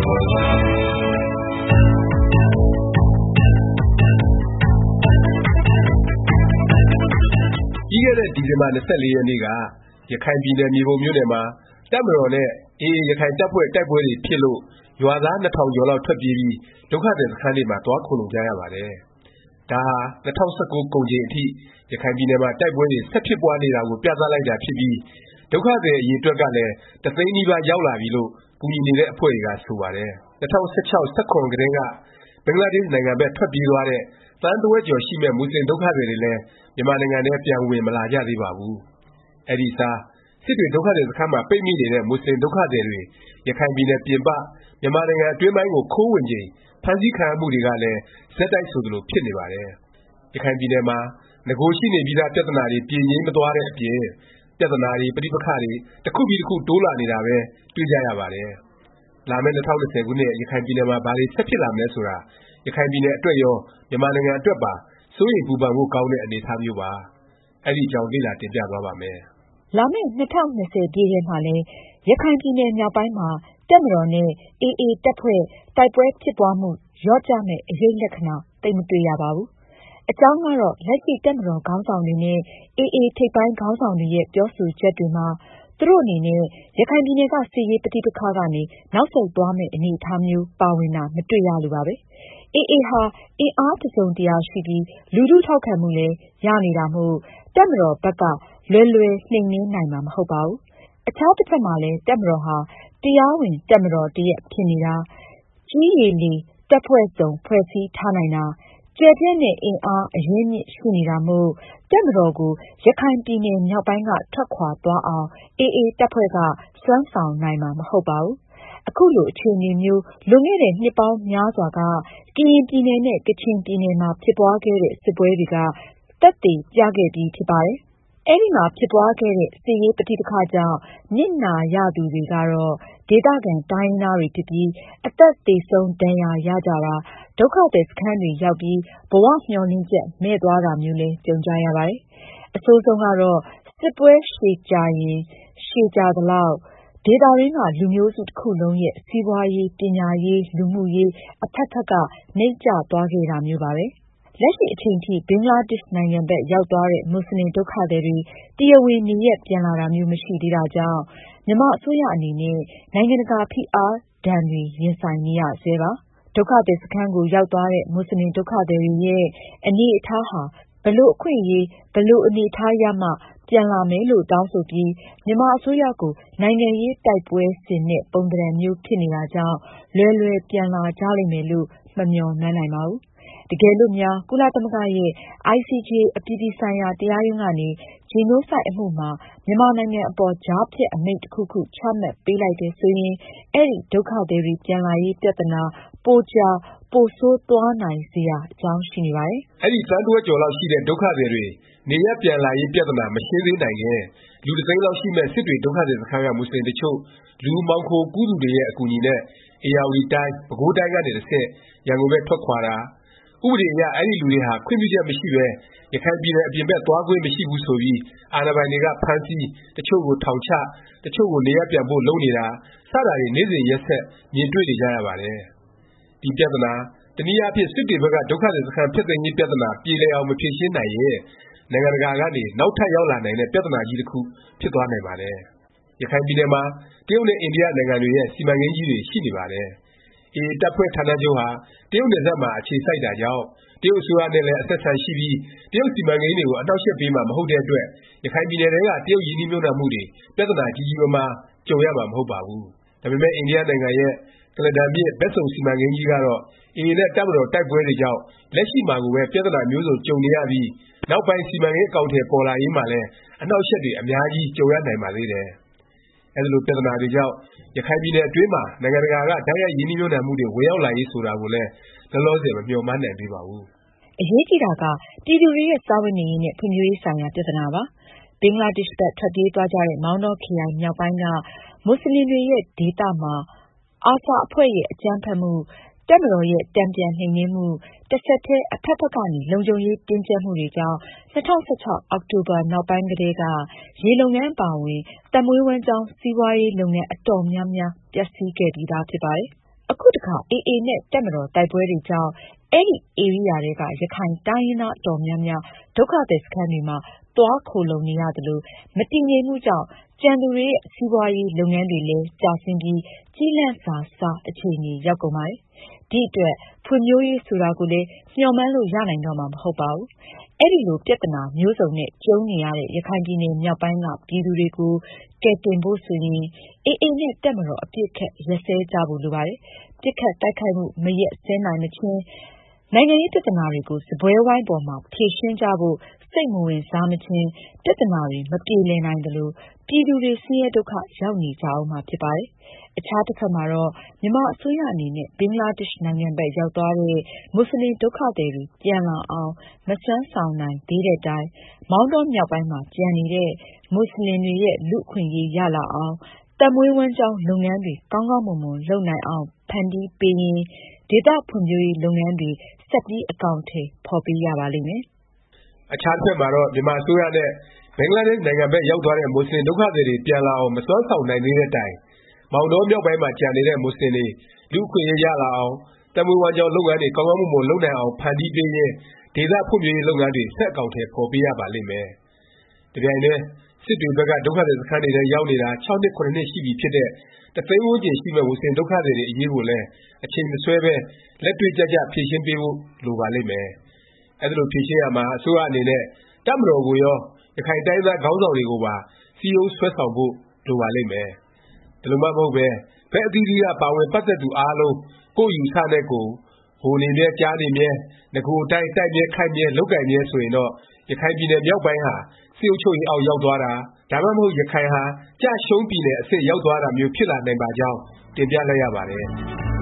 ပြီးခဲ့တဲ့ ဒီဇင်ဘာ 24 ရက်နေ့က ရခိုင်ပြည်နယ် မြေပုံမြို့နယ်မှာ တပ်မတော်နဲ့ AA ရခိုင်တပ်ဖွဲ့ တိုက်ပွဲတွေဖြစ်လို့ ရွာသား 2,000 ကျော်လောက် ထွက်ပြေးပြီး ဒုက္ခသည်စခန်းတွေမှာ သွားခိုလှုံကြရပါတယ်။ ဒါဟာ ၂၀၁၉ ကုန်ချိန်အထိ ရခိုင်ပြည်နယ်မှာ တိုက်ပွဲတွေ ဆက်ဖြစ်ပွားနေတာကို ပြသလိုက်တာဖြစ်ပြီး ဒုက္ခသည် အရည်အတွက်ကလည်း တစ်သိန်းနီးပါး ရောက်လာပြီလို့ ကူညီနေတဲ့ အဖွဲ့တွေက ဆိုပါတယ်။ ၂၀၁၆-၁၇ ကတည်းက ဘင်္ဂလားဒေ့ရှ်နိုင်ငံဘက် ထွက်ပြေးသွားတဲ့ သန်းတစ်ဝက်ကျော်ရှိမယ့် မူဆလင် ဒုက္ခသည်တွေလည်း မြန်မာနိုင်ငံထဲ ပြန်ဝင်မလာကြသေးပါဘူး။ အဲဒီအစား စစ်တွေ ဒုက္ခသည်စခန်းမှာ ပိတ်မိနေတဲ့ မူဆလင် ဒုက္ခသည်တွေ ရခိုင်ပြည်နယ်ပြင်ပ မြန်မာနိုင်ငံအတွင်းပိုင်းကို ခိုးဝင်ချိန် ဖမ်းဆီးခံရမှုတွေကလည်း ဆက်တိုက်ဆိုသလို ဖြစ်နေပါတယ်။ ရခိုင်ပြည်နယ်မှာ နဂိုရှိနေပြီးသား ပြသနာတွေ ပြေငြိမ်းမသွားတဲ့အပြင် ပြသနာတွေ ပဋိပက္ခတွေ တစ်ခုပြီးတစ်ခု တိုးလာနေတာပဲ တွေ့ကြရပါတယ်။ လာမယ့် ၂၀၂၀ ခုနှစ် ရခိုင်ပြည်နယ်မှာ ဘာတွေ ဆက်ဖြစ်လာမလဲ ဆိုတာ ရခိုင်ပြည်နယ် အတွက်ရော၊ မြန်မာနိုင်ငံအတွက်ပါ စိုးရိမ်ပူပန်ဖို့ ကောင်းတဲ့ အနေအထားမျိုးပါ။ အဲဒီအကြောင်း လေ့လာ တင်ပြသွားပါ့မယ်။ လာမယ့် ၂၀၂၀ ပြည့်ထဲမှာလည်း ရခိုင်ပြည်နယ် မြောက်ပိုင်းမှာ တပ်မတော်နဲ့ AA တပ်ဖွဲ့ တိုက်ပွဲဖြစ်ပွားမှု လျော့ကျမယ့် အရိပ်လက္ခဏာ သိပ်မတွေ့ရပါဘူး။ အကြောင်းကတော့ လက်ရှိ တပ်မတော်ခေါင်းဆောင်တွေနဲ့ AA ထိပ်ပိုင်းခေါင်းဆောင်တွေရဲ့ ပြောဆိုချက်တွေမှာ သူတို့အနေနဲ့ ရခိုင်ပြည်နယ်က စစ်ရေးပဋိပက္ခကနေ နောက်ဆုတ်သွားမယ့် အနေအထားမျိုး ပါဝင်တာ မတွေ့ရလို့ပါပဲ။ AA ဟာ အင်အားတစ်စုံတရာရှိပြီး လူထုထောက်ခံမှုလည်း ရနေတာမို့ တပ်မတော်ဘက်က လွယ်လွယ်နှိမ်နင်းနိုင်မှာ မဟုတ်ပါဘူး။ အခြားတစ်ဖက်မှာလည်း တပ်မတော်ဟာ တရားဝင် တပ်မတော်တစ်ရပ် ဖြစ်နေတာ၊ ကြည်းရေလေ တပ်ဖွဲ့စုံ ဖွဲ့စည်းထားနိုင်တာ၊ ကျယ်ပြန့်တဲ့ အင်အားအရင်းအမြစ် ရှိနေတာမို့ တပ်မတော်ကို ရခိုင်ပြည်နယ် မြောက်ပိုင်းက ထွက်ခွာသွားအောင် AA တပ်ဖွဲ့က စွမ်းဆောင်နိုင်မှာ မဟုတ်ပါဘူး။ အခုလို အခြေအနေမျိုး လွန်ခဲ့တဲ့ နှစ်ပေါင်းများစွာက ကရင်ပြည်နယ်နဲ့ ကချင်ပြည်နယ်မှာ ဖြစ်ပွားခဲ့တဲ့ စစ်ပွဲတွေက သက်သေပြခဲ့ပြီးဖြစ်ပါတယ်။ အဲဒီမှာ ဖြစ်ပွားခဲ့တဲ့ စစ်ရေးပဋိပက္ခကြောင့် နစ်နာရသူတွေကတော့ ဒေသခံ တိုင်းရင်းသားတွေဖြစ်ပြီး အသက်သေဆုံး ဒါဏ်ရာရကြတာ၊ ဒုက္ခသည်စခန်းတွေရောက်ပြီး ဘဝမျှော်လင့်ချက် မဲ့သွားတာမျိုးလည်း ကြုံကြရပါတယ်။ အဆိုးဆုံးကတော့ စစ်ပွဲရှည်ကြာရင် ရှည်ကြာသလောက် ဒေသတွင်းက လူမျိုးစု တစ်ခုလုံးရဲ့ စီးပွားရေး၊ ပညာရေး၊ လူမှုရေး အဖက်ဖက်က နိမ့်ကျသွားခဲ့တာမျိုးပါပဲ။ လက်ရှိအချိန်ထိ ဘင်္ဂလားဒေ့ရှ်နိုင်ငံဘက် ရောက်သွားတဲ့ မူဆလင် ဒုက္ခသည်တွေ တရားဝင် နေရပ်ပြန်လာတာမျိုး မရှိသေးတာကြောင့် မြန်မာအစိုးရအနေနဲ့ နိုင်ငံတကာ ဖိအားဒဏ်တွေ ရင်ဆိုင်နေရဆဲပါ။ ဒုက္ခသည်စခန်းကို ရောက်သွားတဲ့ မူဆလင် ဒုက္ခသည်တွေရဲ့ အနေအထားဟာ ဘယ်လို အခွင့်အရေး၊ ဘယ်လို အနေအထားရမှ ပြန်လာမယ်လို့ တောင်းဆိုပြီး မြန်မာအစိုးရကို နိုင်ငံရေးတိုက်ပွဲဆင်တဲ့ ပုံသဏ္ဍာန်မျိုး ဖြစ်နေတာကြောင့် လွယ်လွယ်ပြန်လာကြလိမ့်မယ်လို့ မမျှော်မှန်းနိုင်ပါဘူး။ တကယ်လို့များ ကုလသမဂ္ဂရဲ့ ICJ အပြည်ပြည်ဆိုင်ရာ တရားရုံးကနေ Genocide အမှုမှာ မြန်မာနိုင်ငံအပေါ် ကြားဖြတ်အမိန့် တစ်ခုခု ချမှတ်ပေးလိုက်တယ် ဆိုရင် အဲဒီ ဒုက္ခသည်တွေ ပြန်လာရေး ပြသနာ ပိုကြာ ပိုဆိုးသွားနိုင်စရာ အကြောင်းရှိနေပါတယ်။ အဲဒီ သန်းတစ်ဝက်ကျော်လောက်ရှိတဲ့ ဒုက္ခသည်တွေ နေရပ်ပြန်လာရေး ပြသနာ မရှင်းသေးနိုင်ခင် လူတစ်သိန်းလောက်ရှိမယ့် စစ်တွေ ဒုက္ခသည်စခန်းက မူဆလင်တစ်ချို့ လူမှောင်ခိုကူးသူတွေရဲ့ အကူအညီနဲ့ ဧရာဝတီတိုင်း၊ ပဲခူးတိုင်းကနေ တဆင့် ရန်ကုန်ဘက် ထွက်ခွာတာ၊ ဥပဒေအရ အဲဒီလူတွေဟာ ခွင့်ပြုချက်မရှိပဲ ရခိုင်ပြည်နယ် အပြင်ဘက် သွားခွင့်မရှိဘူး ဆိုပြီး အာဏာပိုင်တွေက ဖမ်းဆီး၊ တစ်ချို့ကို ထောင်ချ၊ တစ်ချို့ကို နေရပ်ပြန်ဖို့ လုပ်နေတာ စတာတွေ နေ့စဉ်ရက်ဆက် မြင်တွေ့နေကြရပါတယ်။ ဒီပြသနာ၊ တစ်နည်းအားဖြင့် စစ်တွေဘက်က ဒုက္ခသည်စခန်း ဖျက်သိမ်းရေး ပြသနာ ပြေလည်အောင် မဖြေရှင်းနိုင်ရင် နိုင်ငံတကာကနေ နောက်ထပ် ရောက်လာနိုင်တဲ့ ပြသနာကြီးတစ်ခု ဖြစ်သွားနိုင်ပါတယ်။ ရခိုင်ပြည်နယ်မှာ တရုတ်နဲ့ အိန္ဒိယ နိုင်ငံတွေရဲ့ စီမံကိန်းကြီးတွေ ရှိနေပါတယ်။ AA တပ်ဖွဲ့ဌာနချုပ်ဟာ တရုတ်နယ်စပ်မှာ အခြေစိုက်တာကြောင့် တရုတ်အစိုးရနဲ့လည်း အဆက်အဆံရှိပြီး တရုတ်စီမံကိန်းတွေကို အနှောင့်အယှက်ပေးမှာ မဟုတ်တဲ့အတွက် ရခိုင်ပြည်နယ်ထဲက တရုတ်ရင်းနှီးမြှုပ်နှံမှုတွေ ပြသနာကြီးကြီးမားမား ကြုံရမှာ မဟုတ်ပါဘူး။ ဒါပေမယ့် အိန္ဒိယနိုင်ငံရဲ့ ကုလားတန်မြစ် ဘက်စုံ စီမံကိန်းကြီးကတော့ AA နဲ့ တပ်မတော် တိုက်ပွဲတွေကြောင့် လက်ရှိမှာကိုပဲ ပြသနာမျိုးစုံ ကြုံနေရပြီး နောက်ပိုင်း စီမံကိန်း အကောင်အထည် ပေါ်လာရေးမှာလည်း အနှောင့်အယှက်တွေ အများကြီး ကြုံရနိုင်ပါသေးတယ်။ အဲဒီလို ပြသနာတွေကြောင့် ရခိုင်ပြည်နယ်အတွင်းမှာ နိုင်ငံတကာက တိုက်ရိုက် ရင်းနှီးမြှုပ်နှံမှုတွေ ဝင်ရောက်လာရေး ဆိုတာကိုလည်း လောလောဆယ် မမျှော်မှန်းနိုင်သေးပါဘူး။ အရေးကြီးတာက ပြည်သူတွေရဲ့ စားဝတ်နေရေးနဲ့ ဖွံ့ဖြိုးရေးဆိုင်ရာ ပြသနာပါ။ ဘင်္ဂလားဒေ့ရှ်ဘက် ထွက်ပြေးသွားကြတဲ့ မောင်တောခရိုင်မြောက်ပိုင်းက မူဆလင်တွေရဲ့ ဒေသမှာ ARSA အဖွဲ့ရဲ့ အကြမ်းဖက်မှု၊ တပ်မတော်ရဲ့ တန်ပြန်နှိမ်နင်းမှု၊ တစ်ဆက်တည်း အဖက်ဖက်ကနေ လုံခြုံရေးတင်းကြပ်မှုတွေကြောင့် ၂၀၁၆ အောက်တိုဘာ နောက်ပိုင်းကတည်းက ရေလုပ်ငန်းအပါအဝင် သက်မွေးဝမ်းကျောင်း စီးပွားရေး လုပ်ငန်း အတော်များများ ပျက်စီးခဲ့ပြီးသား ဖြစ်ပါတယ်။အခုတခါ AA နဲ့ တပ်မတော် တိုက်ပွဲတွေကြောင့် အဲဒီဧရိယာထဲက ရခိုင်တိုင်းရင်းသား အတော်များများ ဒုက္ခသည်စခန်းတွေမှာ သွားခိုလှုံနေရသလို၊ မတည်ငြိမ်မှုကြောင့် ကျန်သူတွေရဲ့ စီးပွားရေး လုပ်ငန်းတွေလည်း ကျဆင်းပြီး ကျီးလန့်စာစား အခြေအနေ ရောက်ကုန်ပါတယ်။ ဒီအတွက် ဖွံ့ဖြိုးရေး ဆိုတာကိုလည်း မျှော်မှန်းလို့ ရနိုင်တော့မှာ မဟုတ်ပါဘူး။ အဲလို ပြသနာမျိုးစုံနဲ့ ကြုံနေရတဲ့ ရခိုင်ပြည်နယ် မြောက်ပိုင်းက ပြည်သူတွေကို ကယ်တင်ဖို့ ဆိုရင် AA နဲ့ တပ်မတော် အပစ်အခတ် ရပ်စဲကြဖို့ လိုပါတယ်။ ပစ်ခတ်တိုက်ခိုက်မှု မရပ်စဲနိုင်မချင်း၊ နိုင်ငံရေး ပြသနာတွေကို စားပွဲဝိုင်းပေါ်မှာ ဖြေရှင်းကြဖို့ စိတ်မဝင်စားမချင်း ပြသနာတွေ မပြေလည်နိုင်သလို၊ ပြည်သူတွေ ဆင်းရဲဒုက္ခ ရောက်နေကြဦးမှာ ဖြစ်ပါတယ်။ အခြားတစ်ဖက်မှာတော့ မြန်မာအစိုးရအနေနဲ့ ဘင်္ဂလားဒေ့ရှ်နိုင်ငံဘက် ရောက်သွားတဲ့ မူဆလင် ဒုက္ခသည်တွေ ပြန်လာအောင် မစွမ်းဆောင်နိုင်သေးတဲ့တိုင် မောင်တောမြောက်ပိုင်းမှာ ကျန်နေတဲ့ မူဆလင်တွေရဲ့ လူ့အခွင့်အရေး ရလာအောင်၊ သက်မွေးဝမ်းကျောင်း လုပ်ငန်းတွေ ကောင်းကောင်းမွန်မွန် လုပ်နိုင်အောင် ဖန်တီးပေးရင်း ဒေသဖွံ့ဖြိုးရေး လုပ်ငန်းတွေ ဆက်ပြီး အကောင်အထည် ဖော်ပေးရပါလိမ့်မယ်။ အခြားတစ်ဖက်မှာတော့ မြန်မာအစိုးရနဲ့ ဘင်္ဂလားဒေ့ရှ်နိုင်ငံဘက် ရောက်သွားတဲ့ မူဆလင် ဒုက္ခသည်တွေ ပြန်လာအောင် မစွမ်းဆောင်နိုင်သေးတဲ့တိုင် မောင်တောမြောက်ပိုင်းမှာ ကျန်နေတဲ့ မူဆလင်တွေ လူ့အခွင့်အရေး ရလာအောင်၊ သက်မွေးဝမ်းကျောင်း လုပ်ငန်းတွေ ကောင်းကောင်းမွန်မွန် လုပ်နိုင်အောင် ဖန်တီးပေးရင်း ဒေသဖွံ့ဖြိုးရေး လုပ်ငန်းတွေ ဆက်အကောင်အထည် ဖော်ပေးရပါလိမ့်မယ်။ တစ်ပြိုင်တည်း စစ်တွေဘက်က ဒုက္ခသည် စခန်းတွေထဲ ရောက်နေတာ ၆ နှစ် ၇ နှစ်ရှိပြီဖြစ်တဲ့ တစ်သိန်းဝန်းကျင်ရှိမယ့် မူဆလင် ဒုက္ခသည်တွေ အရေးကိုလည်း အချိန်မဆွဲပဲ လက်တွေ့ကျကျ ဖြေရှင်းပေးဖို့ လိုပါလိမ့်မယ်။ အဲဒီလို ဖြေရှင်းရာမှာ အစိုးရအနေနဲ့ တပ်မတော်ကိုရော၊ ရခိုင်တိုင်းရင်းသား ခေါင်းဆောင်တွေကိုပါ စည်းရုံးဆွဲဆောင်ဖို့ လိုပါလိမ့်မယ်။ ဒီလိုမှ မဟုတ်ပဲ ဘက်အသီးသီးက ပါဝင်ပတ်သက်သူ အားလုံး ကိုယ့်အယူအဆနဲ့ကိုယ် ဗိုလ်နေမြဲ ကျားနေမြဲ၊ နဂိုအတိုင်း တိုက်မြဲ ခိုက်မြဲ လုပ်ကိုင်မြဲ ဆိုရင်တော့ ရခိုင်ပြည်နယ် မြောက်ပိုင်းဟာ စစ်အုပ်ချုပ်ရေးအောက် ရောက်သွားတာ၊ ဒါမှမဟုတ် ရခိုင်ဟာ ကျရှုံးပြည်နယ် အဆင့် ရောက်သွားတာမျိုး ဖြစ်လာနိုင်ပါကြောင်း တင်ပြလိုက်ရပါတယ်